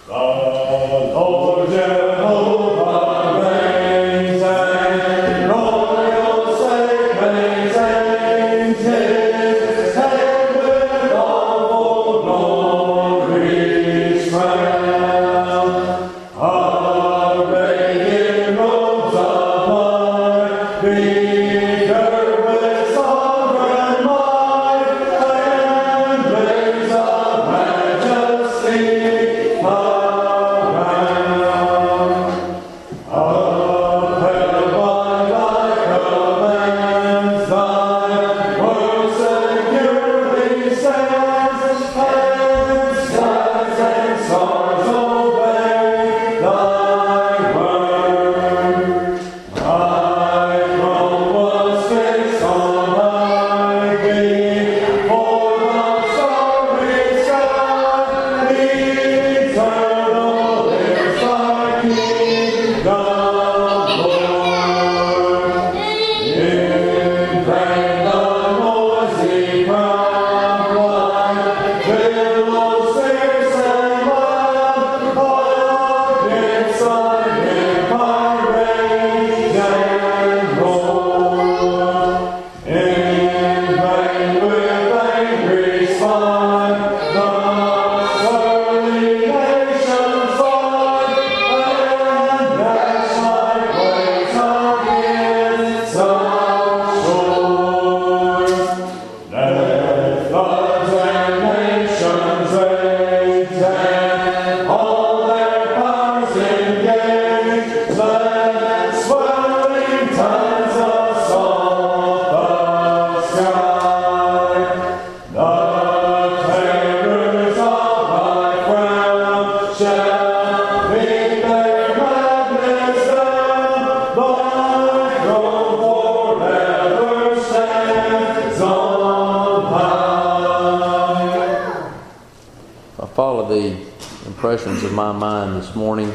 Follow the impressions of my mind this morning.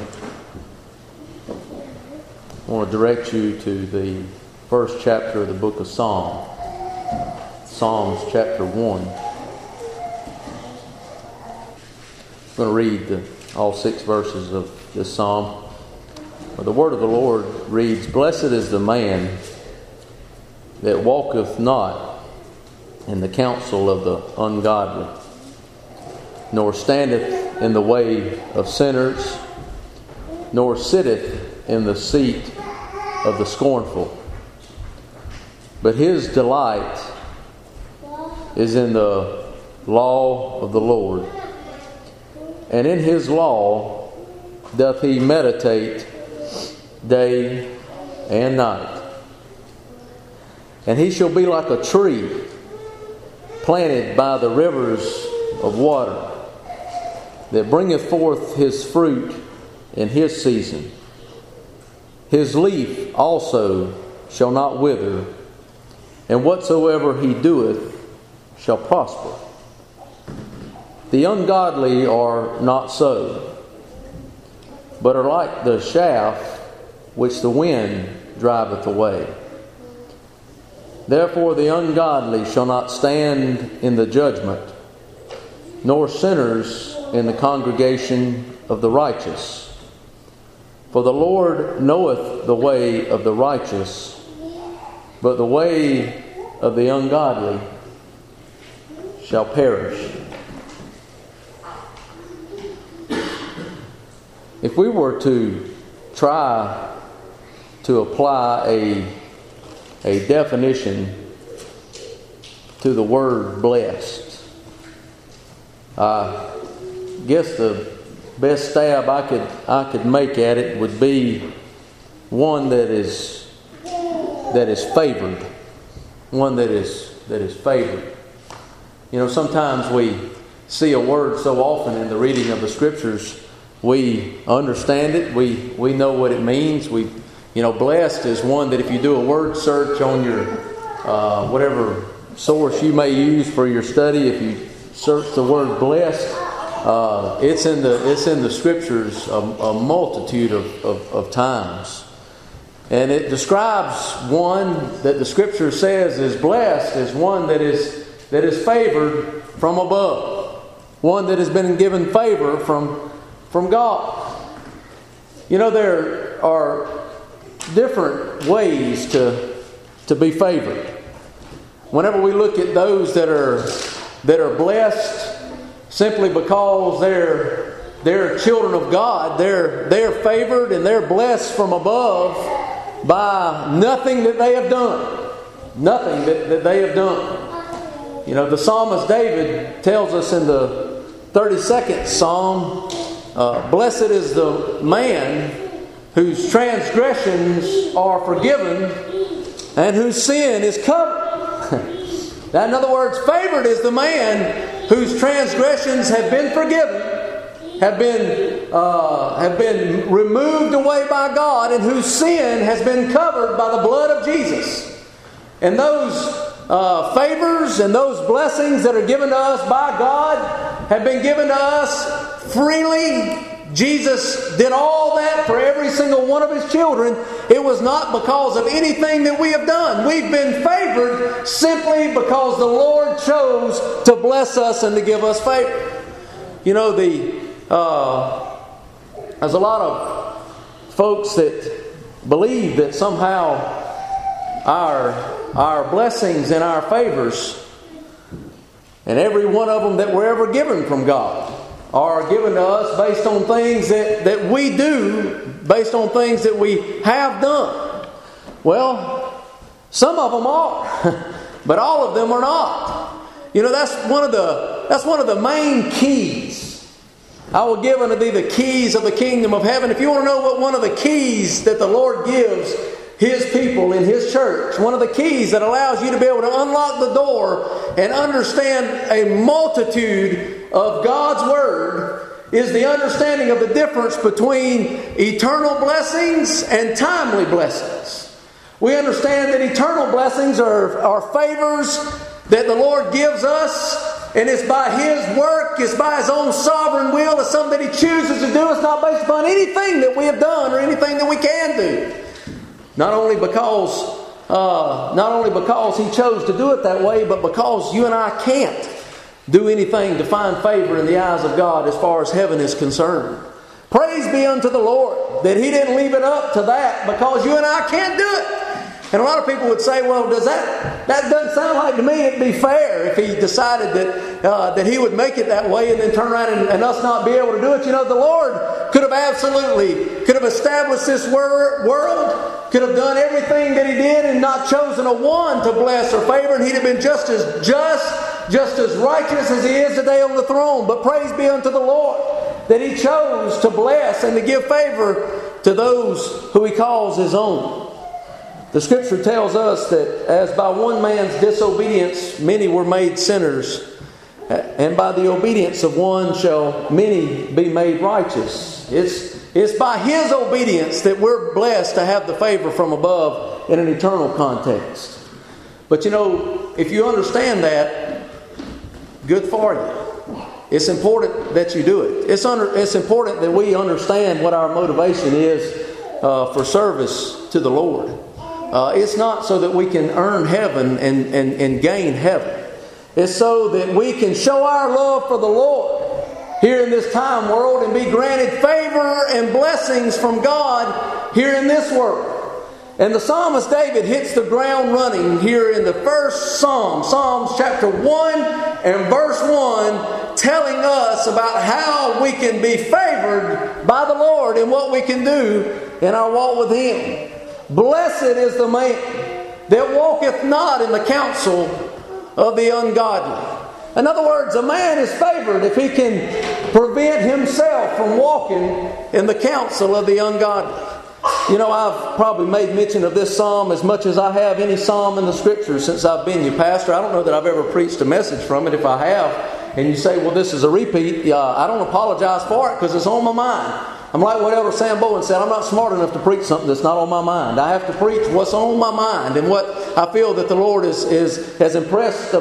I want to direct you to the first chapter of the book of Psalms. Psalms chapter 1. I'm going to read all 6 verses of this psalm. The word of the Lord reads, "Blessed is the man that walketh not in the counsel of the ungodly, nor standeth in the way of sinners, nor sitteth in the seat of the scornful. But his delight is in the law of the Lord, and in his law doth he meditate day and night. And he shall be like a tree planted by the rivers of water, that bringeth forth his fruit in his season. His leaf also shall not wither, and whatsoever he doeth shall prosper. The ungodly are not so, but are like the chaff which the wind driveth away. Therefore the ungodly shall not stand in the judgment, nor sinners in the congregation of the righteous. For the Lord knoweth the way of the righteous, but the way of the ungodly shall perish." If we were to try to apply a definition to the word blessed, I guess the best stab I could make at it would be one that is favored. One that is favored. You know, sometimes we see a word so often in the reading of the Scriptures, we understand it. We know what it means. Blessed is one that if you do a word search on your whatever source you may use for your study, if you search the word blessed, it's in the Scriptures a multitude of times, and it describes one that the Scripture says is blessed as one that is favored from above, one that has been given favor from from God. You know, there are different ways to be favored. Whenever we look at those that are blessed simply because they're children of God, they're favored and they're blessed from above by nothing that they have done. Nothing that they have done. You know, the psalmist David tells us in the 32nd Psalm, blessed is the man whose transgressions are forgiven and whose sin is covered. Now, in other words, favored is the man whose transgressions have been forgiven, have been removed away by God, and whose sin has been covered by the blood of Jesus. And those favors and those blessings that are given to us by God have been given to us freely. Jesus did all that for every single one of His children. It was not because of anything that we have done. We've been favored simply because the Lord chose to bless us and to give us favor. You know, there's a lot of folks that believe that somehow our blessings and our favors, and every one of them that were ever given from God, are given to us based on things that we do, based on things that we have done. Well, some of them are, but all of them are not. You know, that's one of the main keys. I will give unto thee the keys of the kingdom of heaven. If you want to know what one of the keys that the Lord gives His people in His church, one of the keys that allows you to be able to unlock the door and understand a multitude of God's Word, is the understanding of the difference between eternal blessings and timely blessings. We understand that eternal blessings are favors that the Lord gives us, and it's by His work, it's by His own sovereign will, it's something that He chooses to do. It's not based upon anything that we have done or anything that we can do. Not only because He chose to do it that way, but because you and I can't do anything to find favor in the eyes of God as far as heaven is concerned. Praise be unto the Lord that He didn't leave it up to that, because you and I can't do it. And a lot of people would say, well, that doesn't sound like to me it'd be fair if He decided that He would make it that way and then turn around and us not be able to do it. You know, the Lord could have established this world, could have done everything that He did and not chosen a one to bless or favor, and He'd have been just as righteous as He is today on the throne. But praise be unto the Lord that He chose to bless and to give favor to those who He calls His own. The Scripture tells us that as by one man's disobedience many were made sinners, and by the obedience of one shall many be made righteous. It's by His obedience that we're blessed to have the favor from above in an eternal context. But you know, if you understand that, good for you. It's important that you do it. It's important that we understand what our motivation is for service to the Lord. It's not so that we can earn heaven and gain heaven. It's so that we can show our love for the Lord here in this time world and be granted favor and blessings from God here in this world. And the psalmist David hits the ground running here in the first Psalm, Psalms chapter 1 and verse 1, telling us about how we can be favored by the Lord and what we can do in our walk with Him. Blessed is the man that walketh not in the counsel of the ungodly. In other words, a man is favored if he can prevent himself from walking in the counsel of the ungodly. You know, I've probably made mention of this psalm as much as I have any psalm in the Scriptures since I've been your pastor. I don't know that I've ever preached a message from it. If I have, and you say, well, this is a repeat, I don't apologize for it because it's on my mind. I'm like what Elder Sam Bowen said, I'm not smart enough to preach something that's not on my mind. I have to preach what's on my mind and what I feel that the Lord has impressed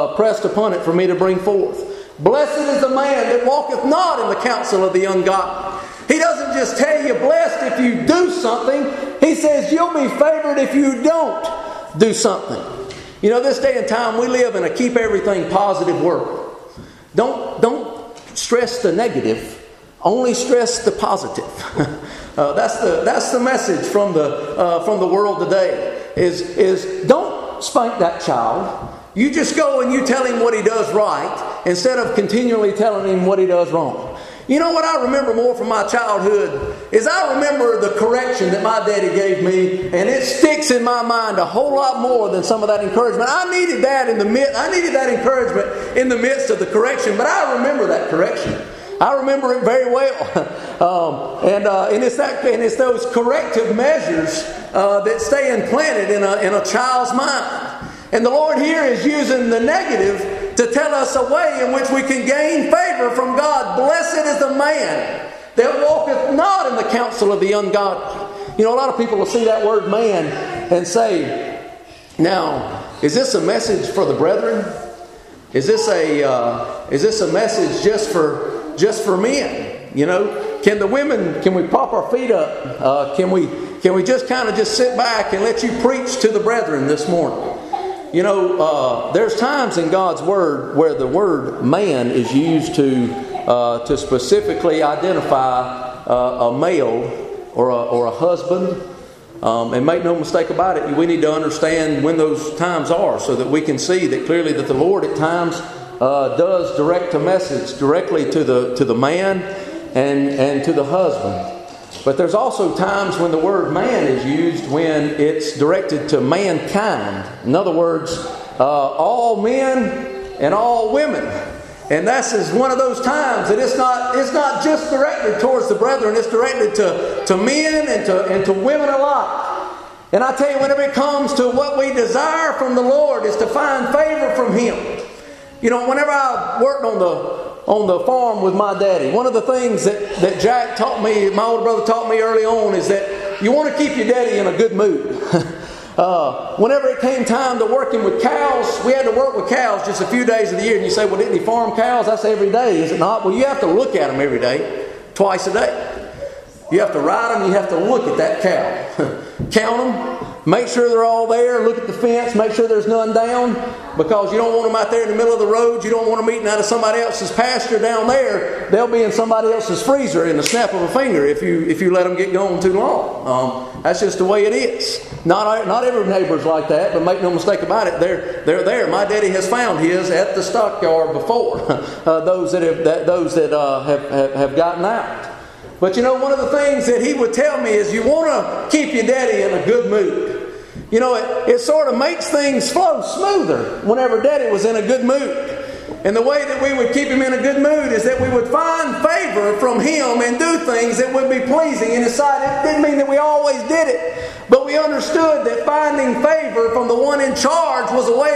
upon it for me to bring forth. Blessed is the man that walketh not in the counsel of the ungodly. He doesn't just tell you blessed if you do something. He says you'll be favored if you don't do something. You know, this day and time we live in a keep everything positive world. Don't stress the negative. Only stress the positive. That's the message from the world today. Is don't spank that child. You just go and you tell him what he does right instead of continually telling him what he does wrong. You know what I remember more from my childhood is I remember the correction that my daddy gave me, and it sticks in my mind a whole lot more than some of that encouragement. I needed that encouragement in the midst of the correction, but I remember that correction. I remember it very well, and it's those corrective measures that stay implanted in a child's mind. And the Lord here is using the negative to tell us a way in which we can gain favor from God. Blessed is the man that walketh not in the counsel of the ungodly. You know, a lot of people will see that word man and say, now, is this a message for the brethren? Is this a message just for men? You know, can we prop our feet up? Can we just kind of just sit back and let you preach to the brethren this morning? You know, there's times in God's Word where the word man is used to specifically identify a male or a husband. And make no mistake about it, we need to understand when those times are so that we can see that clearly that the Lord at times does direct a message directly to the man and to the husband. But there's also times when the word man is used when it's directed to mankind. In other words, all men and all women. And that's is one of those times that it's not just directed towards the brethren, it's directed to men and to women alike. And I tell you, whenever it comes to what we desire from the Lord is to find favor from Him. You know, whenever I worked on the farm with my daddy, one of the things that Jack taught me, my older brother taught me early on, is that you want to keep your daddy in a good mood. Whenever it came time to working with cows, we had to work with cows just a few days of the year. And you say, well, didn't he farm cows? That's every day, is it not? Well, you have to look at them every day, twice a day. You have to ride them, you have to look at that cow. Count them, make sure they're all there, look at the fence, make sure there's none down, because you don't want them out there in the middle of the road. You don't want them eating out of somebody else's pasture down there. They'll be in somebody else's freezer in the snap of a finger if you let them get going too long. That's just the way it is. Not every neighbor's like that, but make no mistake about it, they're there. My daddy has found his at the stockyard before. Those that have gotten out. But you know, one of the things that he would tell me is you want to keep your daddy in a good mood. You know, it sort of makes things flow smoother whenever daddy was in a good mood. And the way that we would keep him in a good mood is that we would find favor from him and do things that would be pleasing in his sight. It didn't mean that we always did it, but we understood that finding favor from the one in charge was a way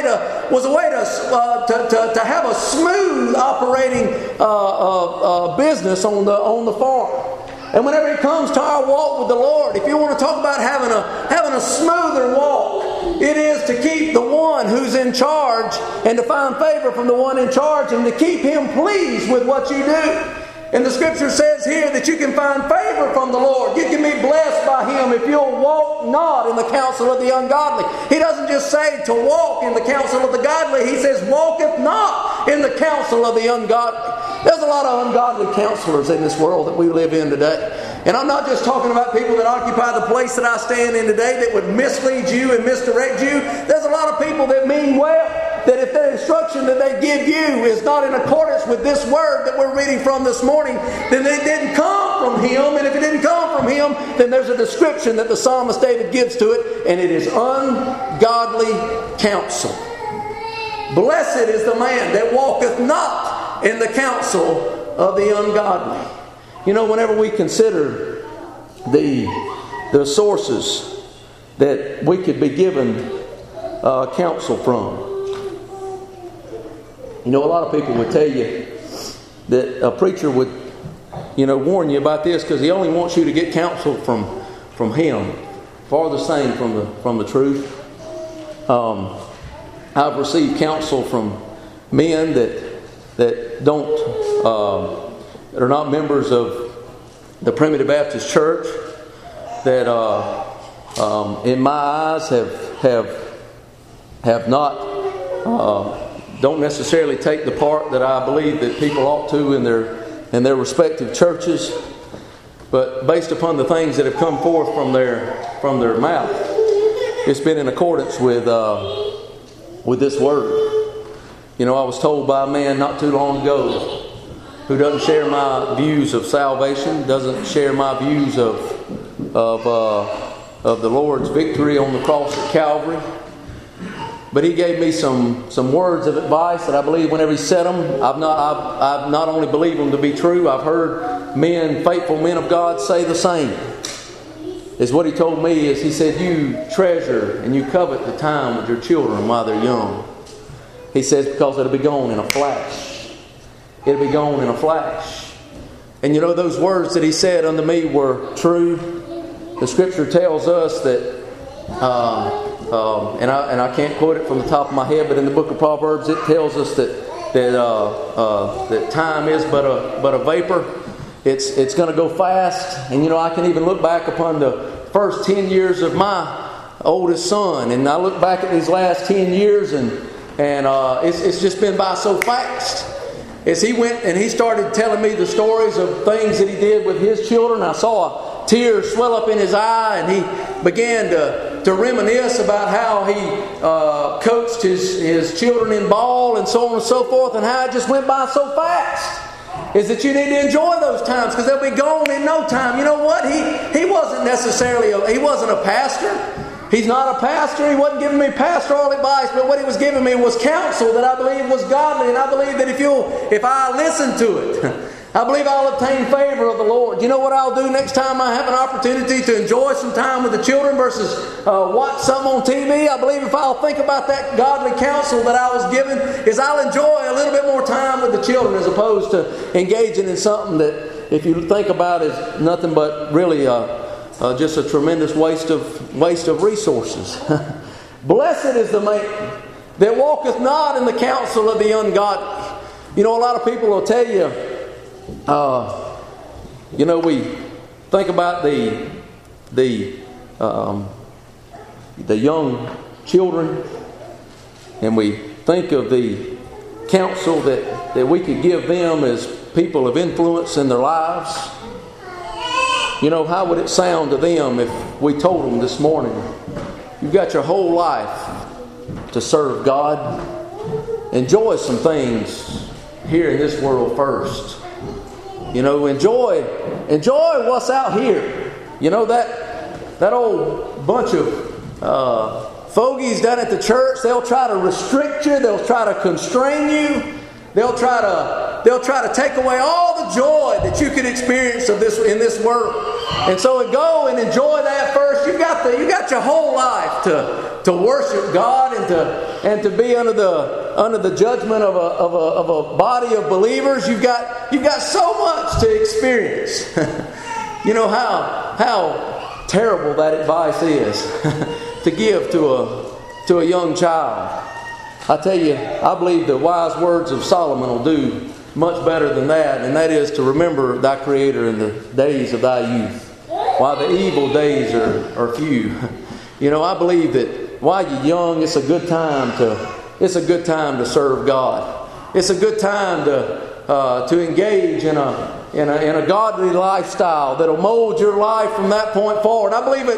to have a smooth operating business on the farm. And whenever it comes to our walk with the Lord, if you want to talk about having a smoother walk, it is to keep the one who's in charge and to find favor from the one in charge and to keep him pleased with what you do. And the scripture says here that you can find favor from the Lord. You can be blessed by Him if you'll walk not in the counsel of the ungodly. He doesn't just say to walk in the counsel of the godly. He says, walketh not in the counsel of the ungodly. There's a lot of ungodly counselors in this world that we live in today. And I'm not just talking about people that occupy the place that I stand in today that would mislead you and misdirect you. There's a lot of people that mean well. That if the instruction that they give you is not in accordance with this word that we're reading from this morning, then it didn't come from Him. And if it didn't come from Him, then there's a description that the psalmist David gives to it, and it is ungodly counsel. Blessed is the man that walketh not in the counsel of the ungodly. You know, whenever we consider the sources that we could be given counsel from, you know, a lot of people would tell you that a preacher would, warn you about this because he only wants you to get counsel from him. Farthest thing from the truth. I've received counsel from men that don't that are not members of the Primitive Baptist Church that in my eyes have not don't necessarily take the part that I believe that people ought to in in their respective churches, but based upon the things that have come forth from their mouth, it's been in accordance with this word. You know, I was told by a man not too long ago who doesn't share my views of salvation, doesn't share my views of the Lord's victory on the cross at Calvary. But he gave me some words of advice that I believe whenever he said them, I've not only believed them to be true, I've heard faithful men of God say the same. Is what he told me is, he said, you treasure and you covet the time with your children while they're young. He says, because it'll be gone in a flash. It'll be gone in a flash. And you know, those words that he said unto me were true. The Scripture tells us that, and I can't quote it from the top of my head, but in the book of Proverbs it tells us that time is but a vapor. It's going to go fast. And you know, I can even look back upon the first 10 years of my oldest son, and I look back at these last 10 years, and it's just been by so fast. As he went and he started telling me the stories of things that he did with his children, I saw a tear swell up in his eye, and he began to reminisce about how he coached his children in ball and so on and so forth, and how it just went by so fast. Is that you need to enjoy those times, because they'll be gone in no time. You know what? He wasn't necessarily he wasn't a pastor. He's not a pastor. He wasn't giving me pastoral advice, but what he was giving me was counsel that I believe was godly, and I believe that if I listen to it, I believe I'll obtain favor of the Lord. You know what I'll do next time I have an opportunity to enjoy some time with the children versus watch something on TV? I believe if I'll think about that godly counsel that I was given, is I'll enjoy a little bit more time with the children as opposed to engaging in something that, if you think about it, is nothing but really just a tremendous waste of resources. Blessed is the man that walketh not in the counsel of the ungodly. You know, a lot of people will tell you, we think about the young children, and we think of the counsel that we could give them as people of influence in their lives. You know, how would it sound to them if we told them this morning, you've got your whole life to serve God. Enjoy some things here in this world first. You know, enjoy what's out here. You know, that old bunch of fogies down at the church, they'll try to restrict you, they'll try to constrain you. They'll try to take away all the joy that you can experience in this world. And so go and enjoy that first. You got your whole life to worship God and to be under the judgment of a body of believers. You've got so much to experience. You know how terrible that advice is to give to a young child. I tell you, I believe the wise words of Solomon will do much better than that, and that is to remember thy Creator in the days of thy youth, while the evil days are few. You know, I believe that while you're young, it's a good time to serve God. It's a good time to engage in a godly lifestyle that'll mold your life from that point forward. I believe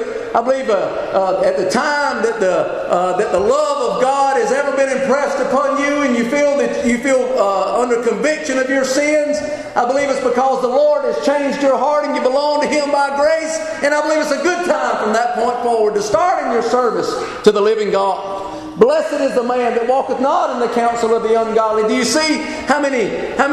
at the time that the love of God has ever been impressed upon you, and you feel under conviction of your sins, I believe it's because the Lord has changed your heart and you belong to Him by grace. And I believe it's a good time from that point forward to start in your service to the living God. Blessed is the man that walketh not in the counsel of the ungodly. Do you see how many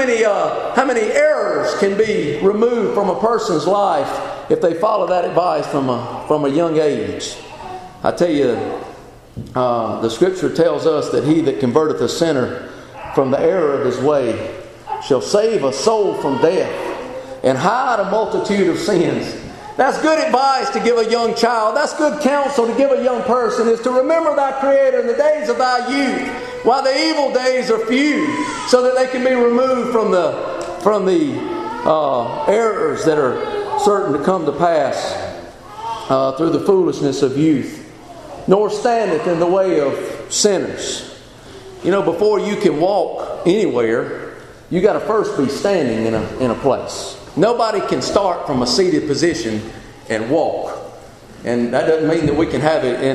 errors can be removed from a person's life if they follow that advice from a young age? I tell you, the Scripture tells us that he that converteth a sinner from the error of his way shall save a soul from death and hide a multitude of sins. That's good advice to give a young child. That's good counsel to give a young person, is to remember thy Creator in the days of thy youth, while the evil days are few, so that they can be removed from the errors that are certain to come to pass through the foolishness of youth. Nor standeth in the way of sinners. You know, before you can walk anywhere, you got to first be standing in a place. Nobody can start from a seated position and walk. And that doesn't mean that we can have an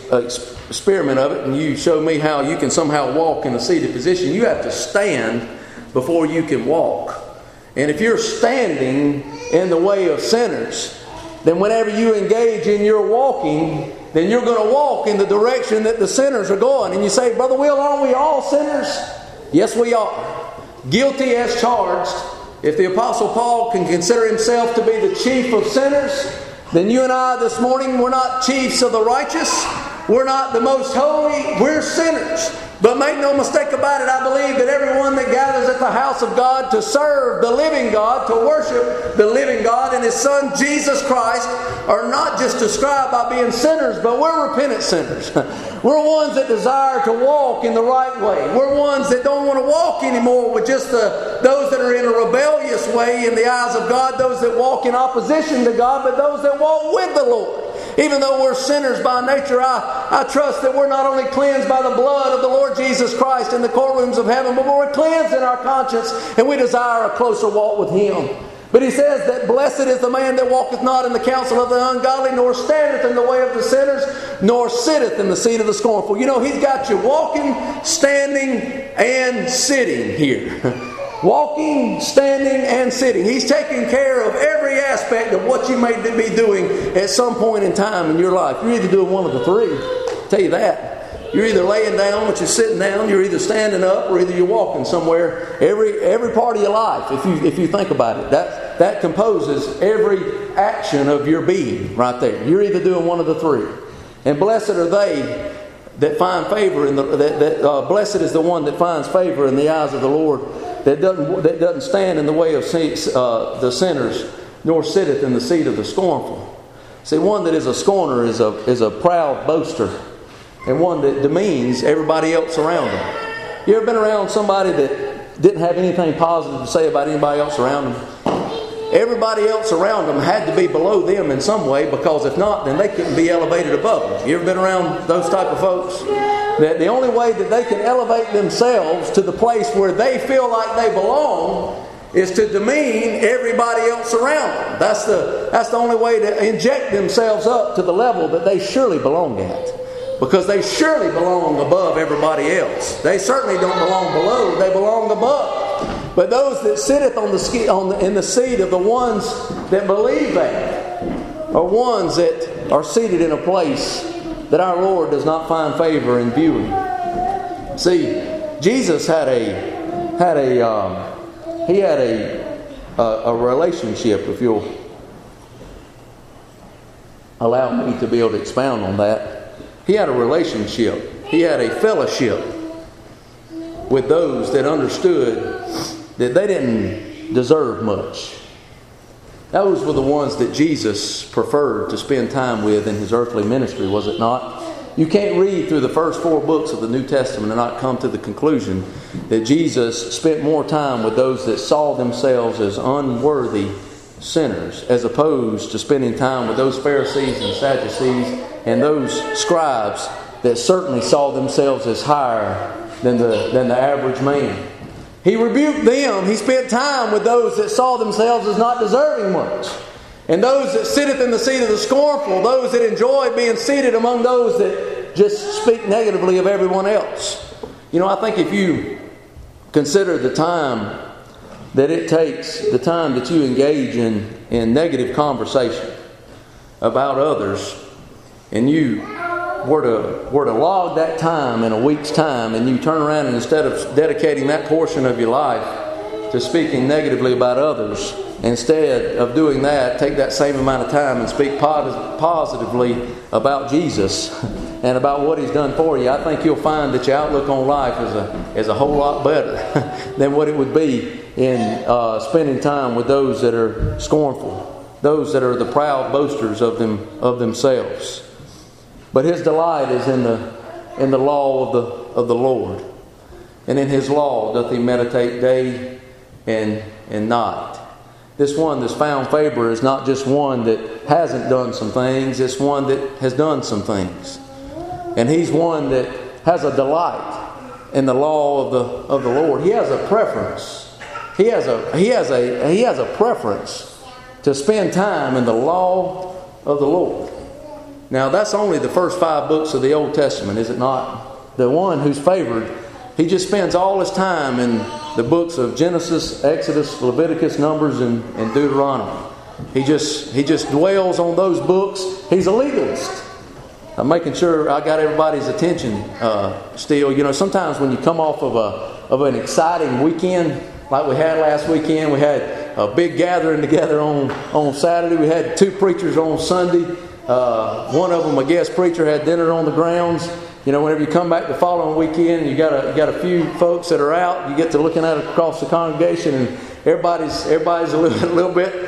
experiment of it and you show me how you can somehow walk in a seated position. You have to stand before you can walk. And if you're standing in the way of sinners, then whenever you engage in your walking, then you're going to walk in the direction that the sinners are going. And you say, Brother Will, aren't we all sinners? Yes, we are. Guilty as charged. If the Apostle Paul can consider himself to be the chief of sinners, then you and I this morning, we're not chiefs of the righteous. We're not the most holy. We're sinners. But make no mistake about it, I believe that everyone that gathers at the house of God to serve the living God, to worship the living God and His Son Jesus Christ, are not just described by being sinners, but we're repentant sinners. We're ones that desire to walk in the right way. We're ones that don't want to walk anymore with just those that are in a rebellious way in the eyes of God, those that walk in opposition to God, but those that walk with the Lord. Even though we're sinners by nature, I trust that we're not only cleansed by the blood of the Lord Jesus Christ in the courtrooms of heaven, but we're cleansed in our conscience and we desire a closer walk with Him. But He says that blessed is the man that walketh not in the counsel of the ungodly, nor standeth in the way of the sinners, nor sitteth in the seat of the scornful. You know, He's got you walking, standing, and sitting here. Walking, standing, and sitting. He's taking care of every aspect of what you may be doing at some point in time in your life. You're either doing one of the three. I'll tell you that. You're either laying down, which is sitting down. You're either standing up, or either you're walking somewhere. Every part of your life, if you think about it, that composes every action of your being right there. You're either doing one of the three. And blessed are they that find favor blessed is the one that finds favor in the eyes of the Lord, that doesn't stand in the way of the sinners, nor sitteth in the seat of the scornful. See, one that is a scorner is a proud boaster, and one that demeans everybody else around him. You ever been around somebody that didn't have anything positive to say about anybody else around them? Everybody else around them had to be below them in some way, because if not, then they couldn't be elevated above them. You ever been around those type of folks? That the only way that they can elevate themselves to the place where they feel like they belong is to demean everybody else around them. That's the only way to inject themselves up to the level that they surely belong at. Because they surely belong above everybody else. They certainly don't belong below, they belong above. But those that sitteth in the seat of the ones that believe that are ones that are seated in a place that our Lord does not find favor in viewing. See, Jesus had a relationship, if you'll allow me to be able to expound on that. He had a relationship. He had a fellowship with those that understood that they didn't deserve much. Those were the ones that Jesus preferred to spend time with in His earthly ministry, was it not? You can't read through the first 4 books of the New Testament and not come to the conclusion that Jesus spent more time with those that saw themselves as unworthy sinners, as opposed to spending time with those Pharisees and Sadducees and those scribes that certainly saw themselves as higher than the average man. He rebuked them. He spent time with those that saw themselves as not deserving much. And those that sitteth in the seat of the scornful, those that enjoy being seated among those that just speak negatively of everyone else. You know, I think if you consider the time that it takes, the time that you engage in negative conversation about others, and you were to log that time in a week's time, and you turn around and instead of dedicating that portion of your life to speaking negatively about others, instead of doing that, take that same amount of time and speak positively about Jesus and about what He's done for you, I think you'll find that your outlook on life is a whole lot better than what it would be in spending time with those that are scornful, those that are the proud boasters of themselves. But his delight is in the law of the Lord, and in His law doth he meditate day and night. This one that's found favor is not just one that hasn't done some things; it's one that has done some things, and he's one that has a delight in the law of the Lord. He has a preference he has a preference to spend time in the law of the Lord. Now, that's only the first 5 books of the Old Testament, is it not? The one who's favored, he just spends all his time in the books of Genesis, Exodus, Leviticus, Numbers, and Deuteronomy. He just dwells on those books. He's a legalist. I'm making sure I got everybody's attention still. You know, sometimes when you come off of an exciting weekend, like we had last weekend, we had a big gathering together on Saturday. We had 2 preachers on Sunday. One of them, a guest preacher, had dinner on the grounds. You know, whenever you come back the following weekend, you got a few folks that are out. You get to looking at it across the congregation, and everybody's a little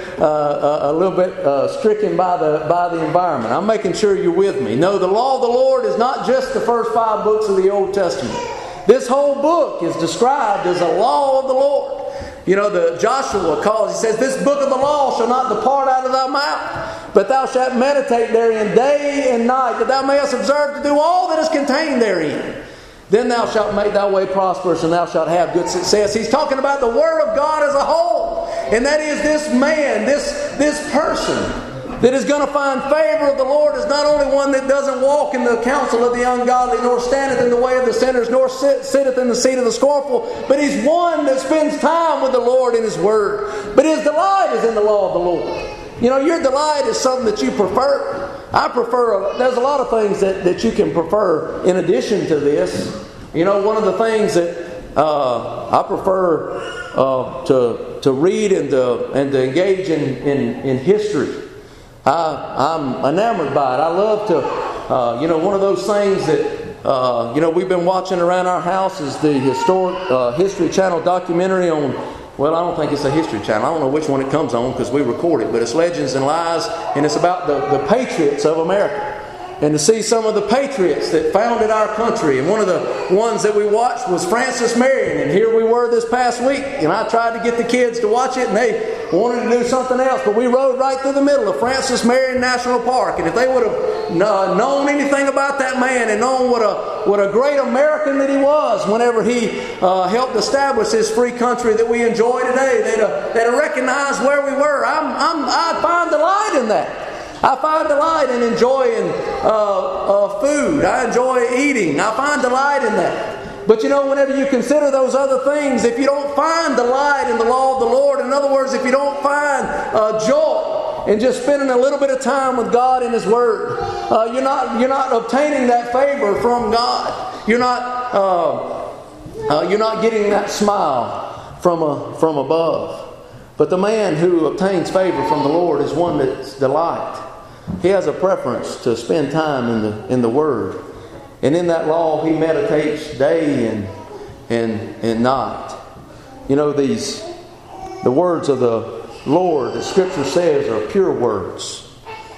bit stricken by the environment. I'm making sure you're with me. No, the law of the Lord is not just the first 5 books of the Old Testament. This whole book is described as a law of the Lord. You know, the Joshua calls, he says, "This book of the law shall not depart out of thy mouth, but thou shalt meditate therein day and night, that thou mayest observe to do all that is contained therein. Then thou shalt make thy way prosperous, and thou shalt have good success." He's talking about the Word of God as a whole. And that is this man, this person that is going to find favor of the Lord is not only one that doesn't walk in the counsel of the ungodly, nor standeth in the way of the sinners, nor sitteth in the seat of the scornful, but he's one that spends time with the Lord in His Word. But his delight is in the law of the Lord. You know, your delight is something that you prefer. I prefer, there's a lot of things that you can prefer in addition to this. You know, one of the things that I prefer to read and to engage in history. I'm enamored by it. I love to, one of those things that, we've been watching around our house is the historic History Channel documentary on, well, I don't think it's a History Channel. I don't know which one it comes on because we record it, but it's Legends and Lies, and it's about the patriots of America. And to see some of the patriots that founded our country. And one of the ones that we watched was Francis Marion. And here we were this past week. And I tried to get the kids to watch it, and they wanted to do something else. But we rode right through the middle of Francis Marion National Park. And if they would have known anything about that man and known what a great American that he was whenever he helped establish this free country that we enjoy today, they'd have recognized where we were. I find delight in that. I find delight in enjoying food. I enjoy eating. I find delight in that. But you know, whenever you consider those other things, if you don't find delight in the law of the Lord, in other words, if you don't find joy in just spending a little bit of time with God in His Word, you're not obtaining that favor from God. You're not getting that smile from above. But the man who obtains favor from the Lord is one that's delight. He has a preference to spend time in the Word. And in that law he meditates day and night. You know, the words of the Lord, the Scripture says, are pure words,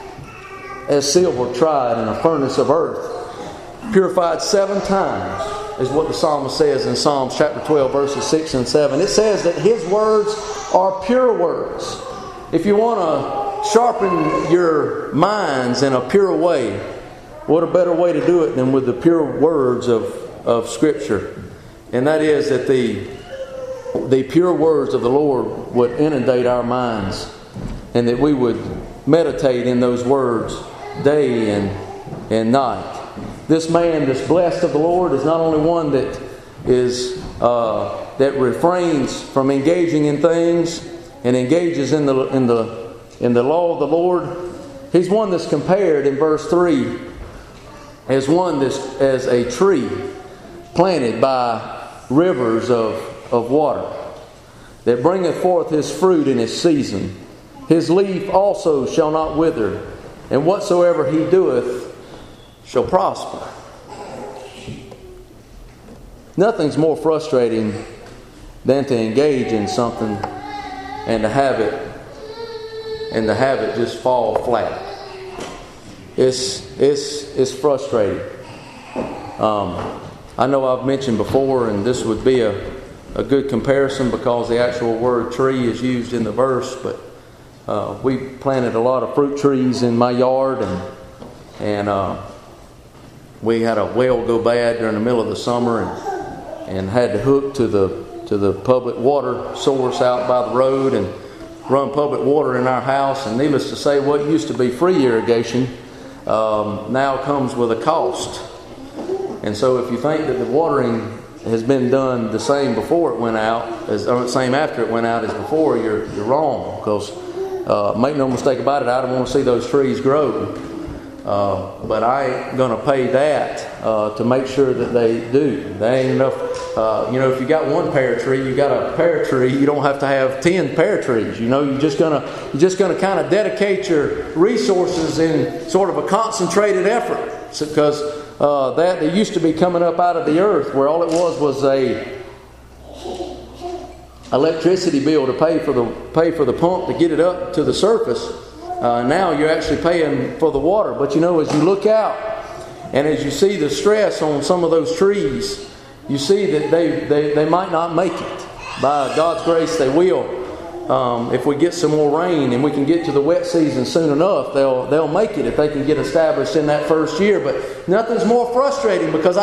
as silver tried in a furnace of earth, purified 7 times, is what the psalmist says in Psalms chapter 12, verses 6 and 7. It says that His words are pure words. If you want to sharpen your minds in a pure way, what a better way to do it than with the pure words of Scripture. And that is that the pure words of the Lord would inundate our minds, and that we would meditate in those words day and night. This man that's blessed of the Lord is not only one that is that refrains from engaging in things and engages in the law of the Lord. He's one that's compared in verse 3 as one that's as a tree planted by rivers of water, that bringeth forth his fruit in his season. His leaf also shall not wither, and whatsoever he doeth shall prosper. Nothing's more frustrating than to engage in something and to have it just fall flat. It's frustrating. I know I've mentioned before, and this would be a good comparison because the actual word tree is used in the verse, but we planted a lot of fruit trees in my yard, and we had a well go bad during the middle of the summer, and had to hook to the to the public water source out by the road and run public water in our house. And needless to say, what used to be free irrigation now comes with a cost. And so if you think that the watering has been done the same before it went out, or the same after it went out as before, you're wrong. Because make no mistake about it, I don't want to see those trees grow. But I ain't going to pay that to make sure that they do. They ain't enough. If you got one pear tree, you got a pear tree. You don't have to have 10 pear trees. You're just gonna kind of dedicate your resources in sort of a concentrated effort. Because that they used to be coming up out of the earth, where all it was a electricity bill to pay for the pump to get it up to the surface. Now you're actually paying for the water. But as you look out and as you see the stress on some of those trees, you see that they might not make it. By God's grace, they will. If we get some more rain and we can get to the wet season soon enough, they'll make it if they can get established in that first year. But nothing's more frustrating, because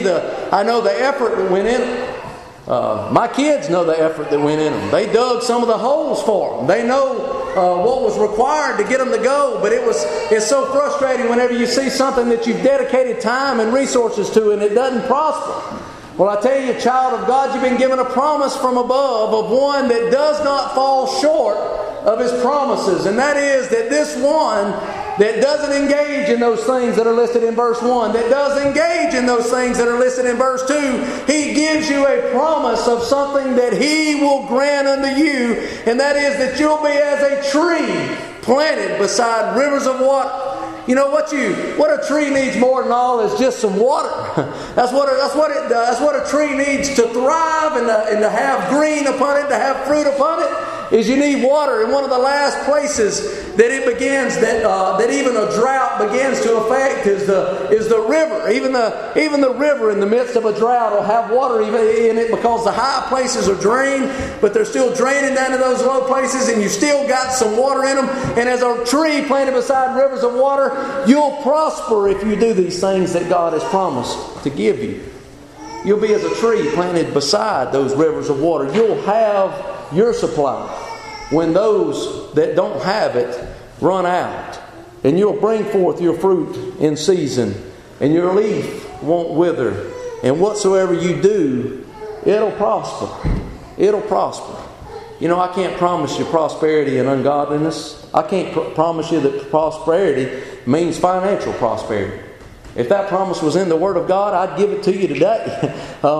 I know the effort that went in it. My kids know the effort that went in them. They dug some of the holes for them. They know what was required to get them to go. But it's so frustrating whenever you see something that you've dedicated time and resources to and it doesn't prosper. Well, I tell you, child of God, you've been given a promise from above of one that does not fall short of His promises. And that is that this one that doesn't engage in those things that are listed in verse 1, that does engage in those things that are listed in verse 2, He gives you a promise of something that He will grant unto you. And that is that you'll be as a tree planted beside rivers of water. What a tree needs more than all is just some water. That's what it does. That's what a tree needs to thrive and to have green upon it, to have fruit upon it, is you need water. And one of the last places that it begins, that even a drought begins to affect, is the river. Even the river in the midst of a drought will have water even in it, because the high places are drained, but they're still draining down to those low places, and you still got some water in them. And as a tree planted beside rivers of water, you'll prosper if you do these things that God has promised to give you. You'll be as a tree planted beside those rivers of water. You'll have your supply when those that don't have it run out. And you'll bring forth your fruit in season, and your leaf won't wither. And whatsoever you do, it'll prosper. It'll prosper. I can't promise you prosperity and ungodliness. I can't promise you that prosperity means financial prosperity. If that promise was in the Word of God, I'd give it to you today.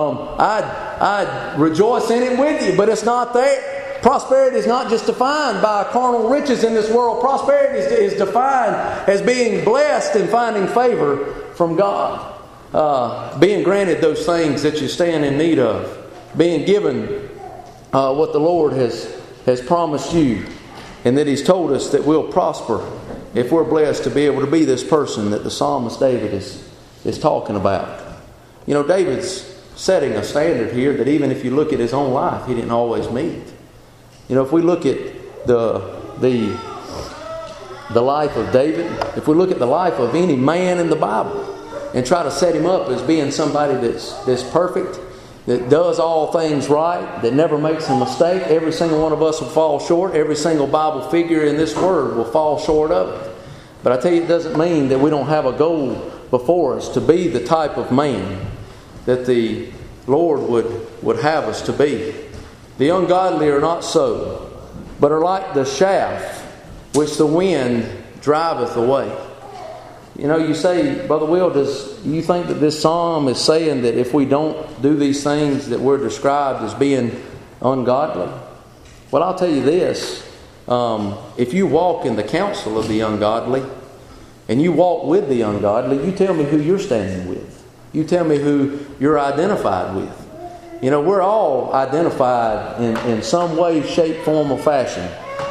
I'd rejoice in it with you, but it's not there. Prosperity is not just defined by carnal riches in this world. Prosperity is defined as being blessed and finding favor from God. Being granted those things that you stand in need of. Being given what the Lord has promised you, and that He's told us that we'll prosper if we're blessed to be able to be this person that the psalmist David is talking about. David's setting a standard here that even if you look at his own life, he didn't always meet. If we look at the life of David, if we look at the life of any man in the Bible and try to set him up as being somebody that's perfect, that does all things right, that never makes a mistake, every single one of us will fall short. Every single Bible figure in this Word will fall short of it. But I tell you, it doesn't mean that we don't have a goal before us to be the type of man that the Lord would have us to be. The ungodly are not so, but are like the chaff which the wind driveth away. You say, Brother Will, do you think that this psalm is saying that if we don't do these things that we're described as being ungodly? Well, I'll tell you this. If you walk in the counsel of the ungodly and you walk with the ungodly, you tell me who you're standing with. You tell me who you're identified with. We're all identified in some way, shape, form, or fashion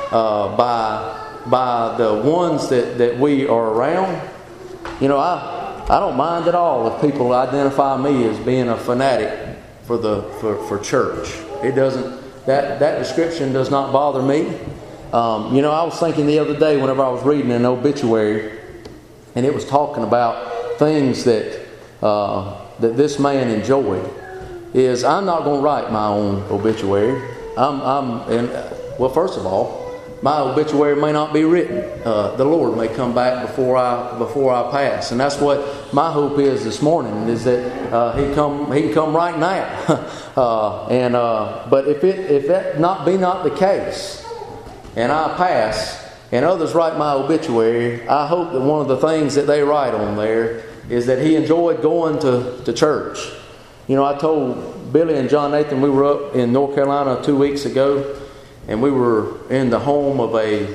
by the ones that we are around. I don't mind at all if people identify me as being a fanatic for church. It doesn't. That description does not bother me. I was thinking the other day whenever I was reading an obituary, and it was talking about things that this man enjoyed. is I'm not going to write my own obituary. Well, first of all, my obituary may not be written. The Lord may come back before I pass, and that's what my hope is this morning. Is that He can come right now. But if that be not the case, and I pass, and others write my obituary, I hope that one of the things that they write on there is that he enjoyed going to church. You know, I told Billy and John Nathan we were up in North Carolina 2 weeks ago, and we were in the home of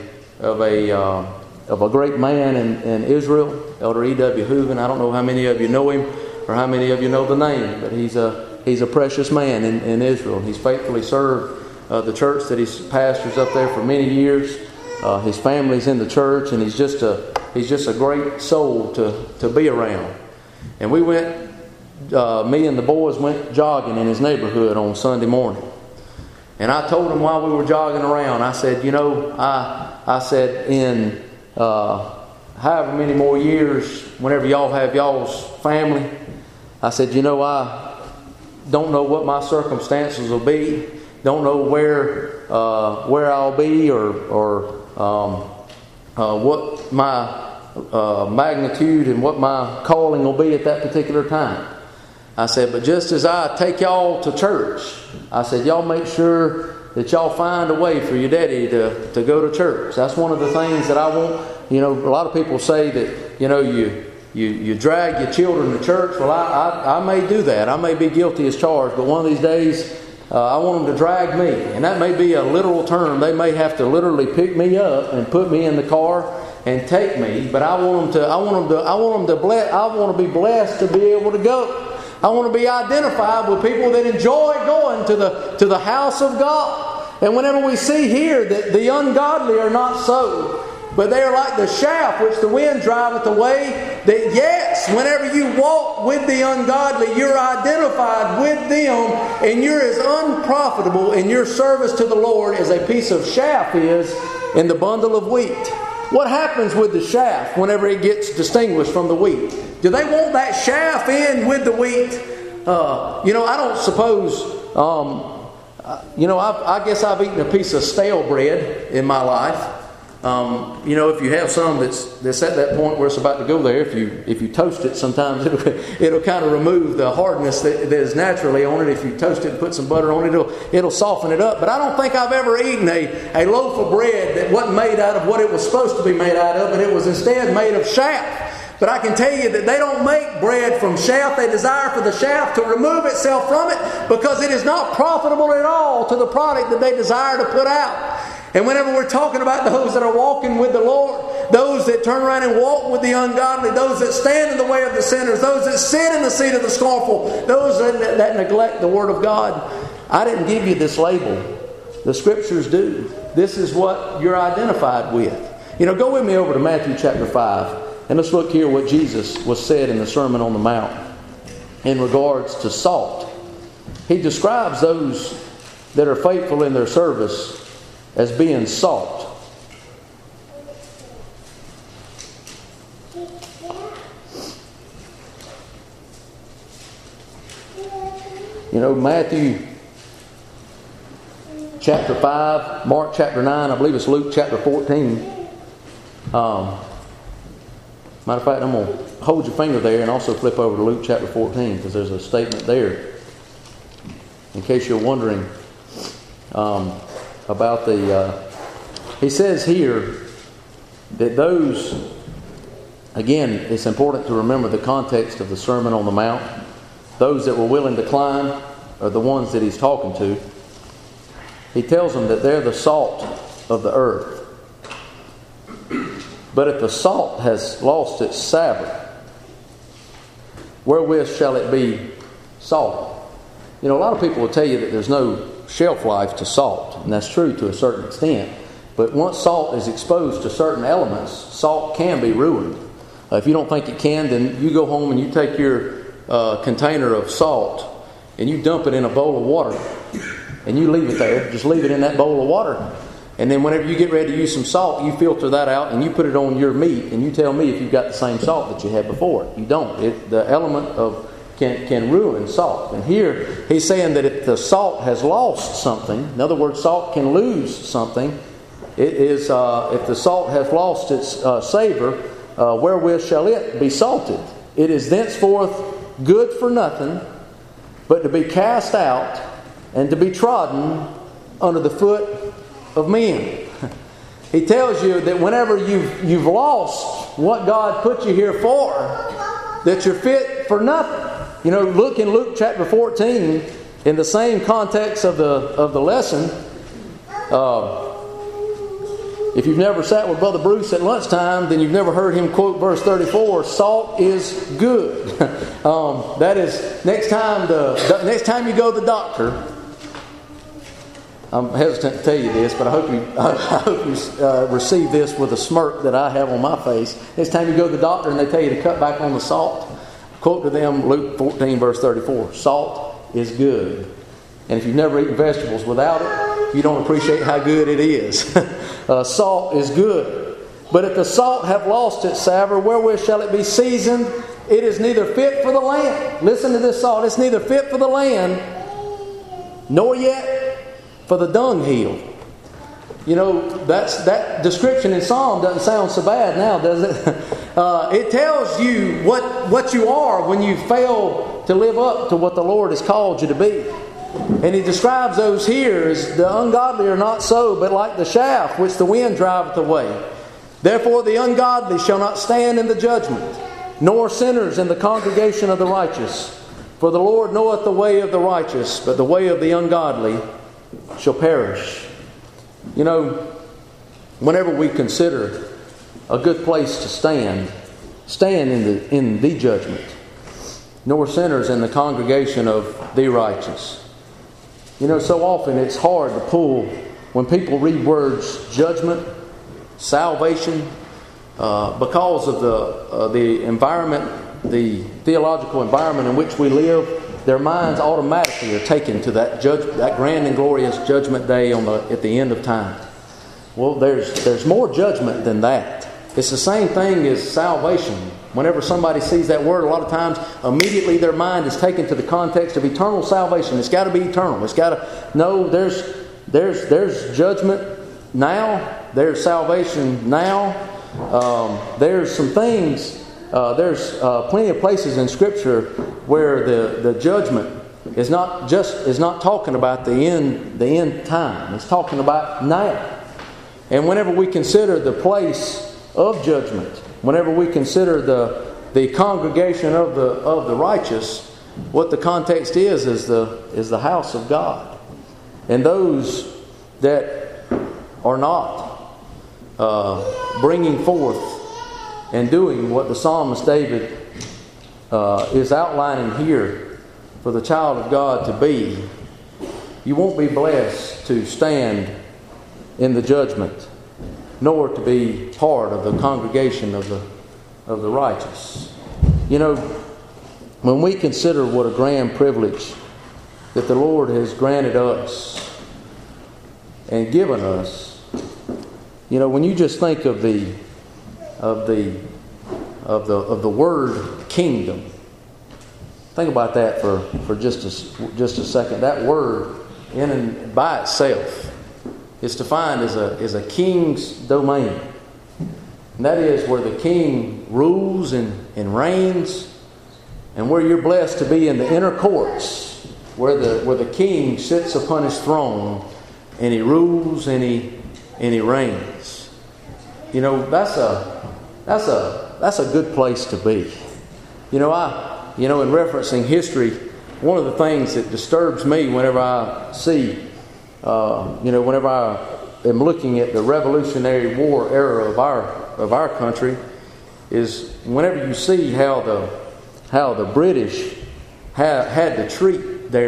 a great man in Israel, Elder E.W. Hooven. I don't know how many of you know him or how many of you know the name, but he's a precious man in Israel. He's faithfully served the church that he pastors up there for many years. His family's in the church, and he's just a great soul to be around. And we went, me and the boys went jogging in his neighborhood on Sunday morning. And I told him while we were jogging around, I said, you know, I said in however many more years, whenever y'all have y'all's family, I said, you know, I don't know what my circumstances will be, don't know where I'll be or what my magnitude and what my calling will be at that particular time. I said, but just as I take y'all to church, I said, y'all make sure that y'all find a way for your daddy to go to church. That's one of the things that I want. You know, a lot of people say that, you know, you drag your children to church. Well, I may do that. I may be guilty as charged, but one of these days I want them to drag me. And that may be a literal term. They may have to literally pick me up and put me in the car and take me. But I want to be blessed to be able to go. I want to be identified with people that enjoy going to the house of God. And whenever we see here that the ungodly are not so, but they are like the chaff which the wind driveth away, that yes, whenever you walk with the ungodly, you're identified with them, and you're as unprofitable in your service to the Lord as a piece of chaff is in the bundle of wheat. What happens with the chaff whenever it gets distinguished from the wheat? Do they want that chaff in with the wheat? You know, I don't suppose, I guess I've eaten a piece of stale bread in my life. You know, if you have some that's at that point where it's about to go there, if you toast it, sometimes it'll kind of remove the hardness that is naturally on it. If you toast it and put some butter on it, it'll soften it up. But I don't think I've ever eaten a loaf of bread that wasn't made out of what it was supposed to be made out of, but it was instead made of chaff. But I can tell you that they don't make bread from chaff. They desire for the chaff to remove itself from it because it is not profitable at all to the product that they desire to put out. And whenever we're talking about those that are walking with the Lord, those that turn around and walk with the ungodly, those that stand in the way of the sinners, those that sit in the seat of the scornful, those that neglect the Word of God, I didn't give you this label. The Scriptures do. This is what you're identified with. You know, go with me over to Matthew chapter 5. And let's look here what Jesus was said in the Sermon on the Mount in regards to salt. He describes those that are faithful in their service as being salt. You know, Matthew chapter 5, Mark chapter 9, I believe it's Luke chapter 14. Matter of fact, I'm going to hold your finger there and also flip over to Luke chapter 14 because there's a statement there. In case you're wondering about he says here that those, again, it's important to remember the context of the Sermon on the Mount. Those that were willing to climb are the ones that he's talking to. He tells them that they're the salt of the earth. But if the salt has lost its savour, wherewith shall it be salted? You know, a lot of people will tell you that there's no shelf life to salt, and that's true to a certain extent. But once salt is exposed to certain elements, salt can be ruined. If you don't think it can, then you go home and you take your container of salt and you dump it in a bowl of water and you leave it there. Just leave it in that bowl of water. And then whenever you get ready to use some salt, you filter that out and you put it on your meat, and you tell me if you've got the same salt that you had before. You don't. The element of can ruin salt. And here he's saying that if the salt has lost something, in other words, salt can lose something. It is if the salt has lost its savor, wherewith shall it be salted? It is thenceforth good for nothing, but to be cast out and to be trodden under the foot of men. He tells you that whenever you've lost what God put you here for, that you're fit for nothing. You know, look in Luke chapter 14, in the same context of the lesson. If you've never sat with Brother Bruce at lunchtime, then you've never heard him quote verse 34, salt is good. That is, next time you go to the doctor, I'm hesitant to tell you this, but I hope you receive this with a smirk that I have on my face. Next time you go to the doctor and they tell you to cut back on the salt, quote to them Luke 14 verse 34, salt is good. And if you've never eaten vegetables without it, you don't appreciate how good it is. Salt is good. But if the salt have lost its savour, wherewith shall it be seasoned? It is neither fit for the land. Listen to this salt. It's neither fit for the land, nor yet for the dunghill. You know, that description in Psalm doesn't sound so bad now, does it? It tells you what you are when you fail to live up to what the Lord has called you to be. And he describes those here as the ungodly are not so, but like the chaff which the wind driveth away. Therefore the ungodly shall not stand in the judgment, nor sinners in the congregation of the righteous. For the Lord knoweth the way of the righteous, but the way of the ungodly shall perish. You know, whenever we consider a good place to stand in the judgment, nor sinners in the congregation of the righteous. You know, so often it's hard to pull when people read words judgment, salvation, because of the environment, the theological environment in which we live. Their minds automatically are taken to that grand and glorious judgment day at the end of time. Well, there's more judgment than that. It's the same thing as salvation. Whenever somebody sees that word, a lot of times, immediately their mind is taken to the context of eternal salvation. It's got to be eternal. It's got to there's judgment now. There's salvation now. There's some things. There's plenty of places in Scripture where the judgment is not talking about the end time. It's talking about now. And whenever we consider the place of judgment, whenever we consider the congregation of the righteous, what the context is the house of God, and those that are not bringing forth and doing what the psalmist David is outlining here for the child of God to be, you won't be blessed to stand in the judgment, nor to be part of the congregation of the righteous. You know, when we consider what a grand privilege that the Lord has granted us and given us, you know, when you just think of the word kingdom, think about that for just a second. That word in and by itself is defined as a king's domain. And that is where the king rules and reigns, and where you're blessed to be in the inner courts, where the king sits upon his throne and he rules and he reigns. You know, that's a good place to be. You know, in referencing history, one of the things that disturbs me whenever I see, whenever I am looking at the Revolutionary War era of our country, is whenever you see how the British had to treat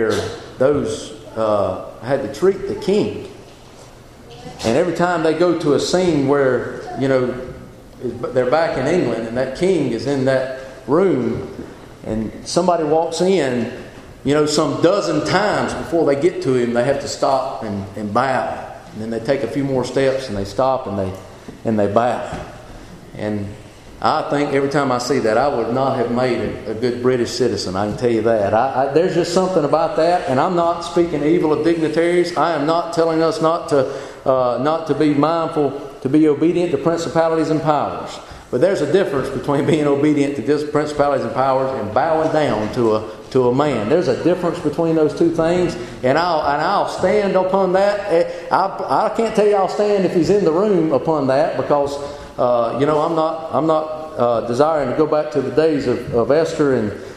had to treat the king, and every time they go to a scene where they're back in England and that king is in that room, and somebody walks in, some dozen times before they get to him, they have to stop and bow. And then they take a few more steps and they stop and they bow. And I think every time I see that, I would not have made a good British citizen. I can tell you that. There's just something about that, and I'm not speaking evil of dignitaries. I am not telling us not to be mindful, to be obedient to principalities and powers. But there's a difference between being obedient to these principalities and powers and bowing down to a man. There's a difference between those two things, and I'll stand upon that. I can't tell you I'll stand if he's in the room upon that, because I'm not desiring to go back to the days of Esther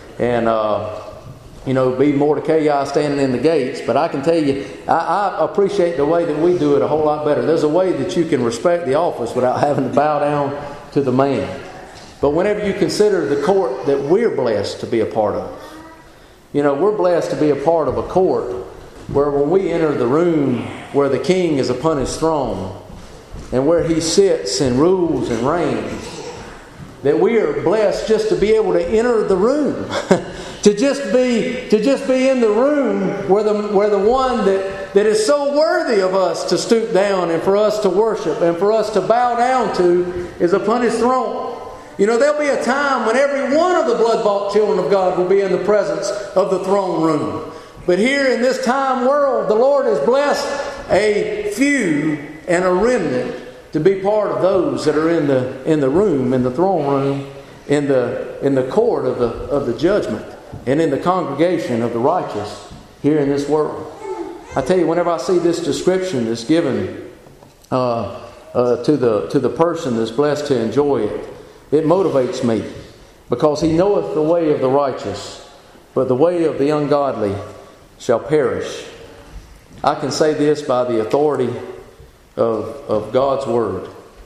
and be Mordecai standing in the gates. But I can tell you, I appreciate the way that we do it a whole lot better. There's a way that you can respect the office without having to bow down to the man. But whenever you consider the court that we're blessed to be a part of, we're blessed to be a part of a court where when we enter the room where the king is upon his throne and where he sits and rules and reigns, that we are blessed just to be able to enter the room, to just be in the room where the one that is so worthy of us to stoop down and for us to worship and for us to bow down to is upon his throne. There'll be a time when every one of the blood-bought children of God will be in the presence of the throne room. But here in this time world, the Lord has blessed a few and a remnant to be part of those that are in the room, in the throne room, in the court of the judgment, and in the congregation of the righteous here in this world. I tell you, whenever I see this description that's given to the person that's blessed to enjoy it, it motivates me, because he knoweth the way of the righteous, but the way of the ungodly shall perish. I can say this by the authority of God's Word.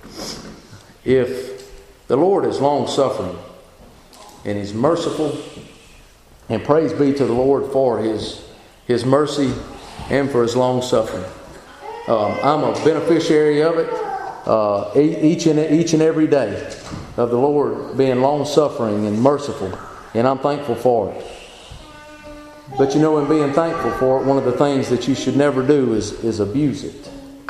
If the Lord is long-suffering and He's merciful, and praise be to the Lord for His mercy and for His long-suffering. I'm a beneficiary of it each and every day, of the Lord being long-suffering and merciful, and I'm thankful for it. But in being thankful for it, one of the things that you should never do is abuse it.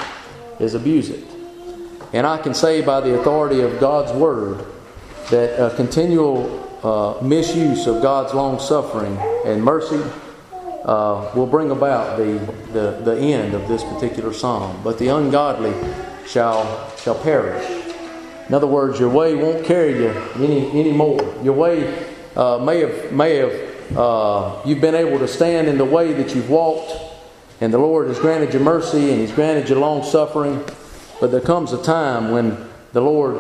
And I can say by the authority of God's Word that a continual misuse of God's long-suffering and mercy will bring about the end of this particular psalm. But the ungodly shall perish. In other words, your way won't carry you anymore. Your way may have you've been able to stand in the way that you've walked, and the Lord has granted you mercy and He's granted you long suffering. But there comes a time when the Lord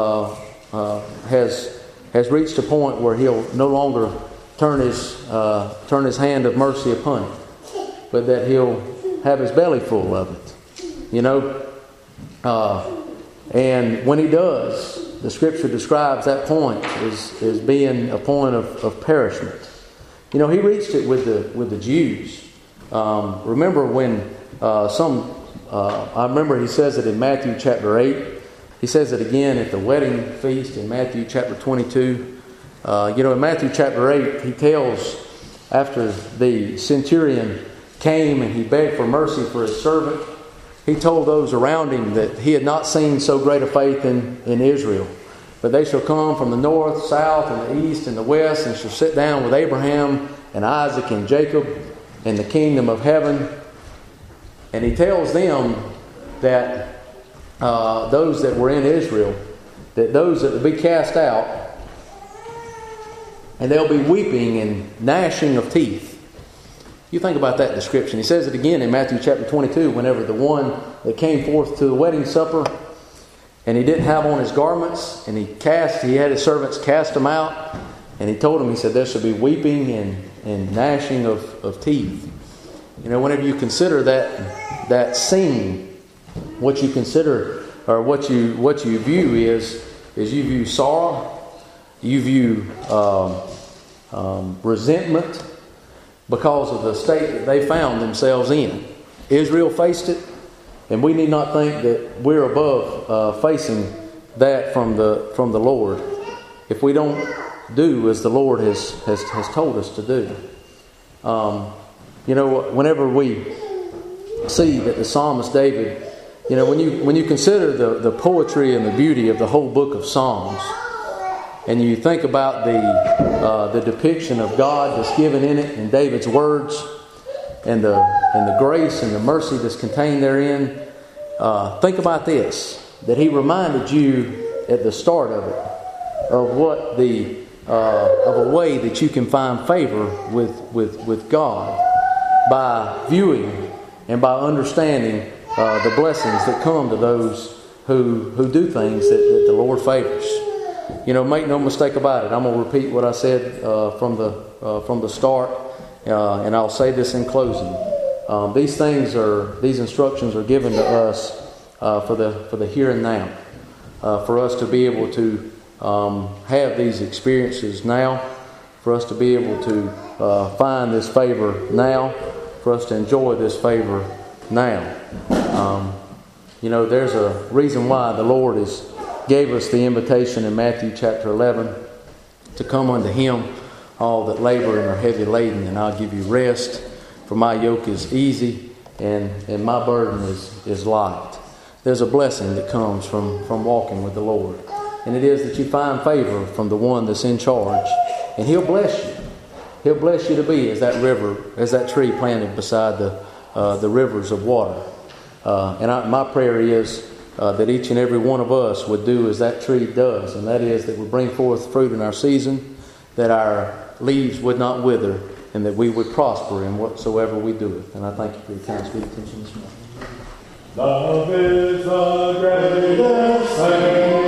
has reached a point where He'll no longer turn His hand of mercy upon it, but that He'll have His belly full of it. And when He does, the Scripture describes that point as being a point of perishment. He reached it with the Jews. Remember when I remember He says it in Matthew chapter 8. He says it again at the wedding feast in Matthew chapter 22. In Matthew chapter 8, He tells, after the centurion came and he begged for mercy for his servant, He told those around him that he had not seen so great a faith in Israel. But they shall come from the north, south, and the east, and the west, and shall sit down with Abraham and Isaac and Jacob in the kingdom of heaven. And He tells them that those that were in Israel, that those that will be cast out, and they'll be weeping and gnashing of teeth. You think about that description. He says it again in Matthew chapter 22, whenever the one that came forth to the wedding supper, and he didn't have on his garments, and he had his servants cast them out, and he told them, he said, there shall be weeping and gnashing of teeth. Whenever you consider that scene, what you consider, or what you view is you view sorrow, you view resentment, because of the state that they found themselves in. Israel faced it, and we need not think that we're above facing that from the Lord if we don't do as the Lord has told us to do. Whenever we see that the psalmist David, when you consider the poetry and the beauty of the whole book of Psalms, and you think about the depiction of God that's given in it, in David's words, and the grace and the mercy that's contained therein, think about this, that he reminded you at the start of it of what of a way that you can find favor with God by viewing and by understanding the blessings that come to those who do things that the Lord favors. Make no mistake about it. I'm going to repeat what I said from the start, and I'll say this in closing. These instructions are given to us for the here and now, for us to be able to have these experiences now, for us to be able to find this favor now, for us to enjoy this favor now. There's a reason why the Lord gave us the invitation in Matthew chapter 11 to come unto Him, all that labor and are heavy laden, and I'll give you rest. For my yoke is easy and my burden is light. There's a blessing that comes from walking with the Lord. And it is that you find favor from the one that's in charge. And He'll bless you. He'll bless you to be as that river, as that tree planted beside the rivers of water. My prayer is that each and every one of us would do as that tree does. And that is that we bring forth fruit in our season, that our leaves would not wither, and that we would prosper in whatsoever we do it. And I thank you for your time, sweet attention this morning. Love is the greatest thing.